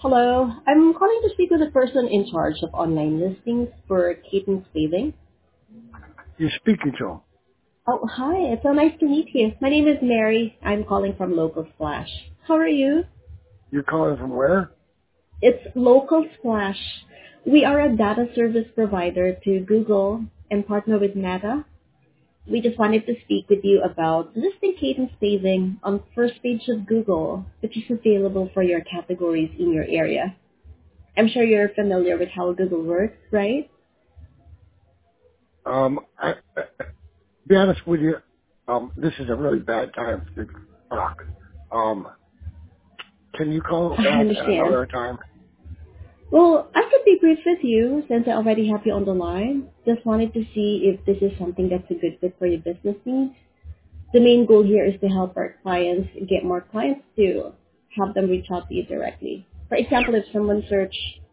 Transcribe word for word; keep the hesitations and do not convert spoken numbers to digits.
Hello, I'm calling to speak with the person in charge of online listings for Caton's Paving. You're speaking to him. Oh, hi, it's so nice to meet you. My name is Mary. I'm calling from Local Splash. How are you? You're calling from where? It's Local Splash. We are a data service provider to Google and partner with Meta. We just wanted to speak with you about listing Caton's Paving on first page of Google, which is available for your categories in your area. I'm sure you're familiar with how Google works, right? Um, I, I, to be honest with you, um, this is a really bad time to talk. Um, can you call I back at understand. another time? Well, I could be brief with you since I already have you on the line. Just wanted to see if this is something that's a good fit for your business needs. The main goal here is to help our clients get more clients to have them reach out to you directly. For example, if someone search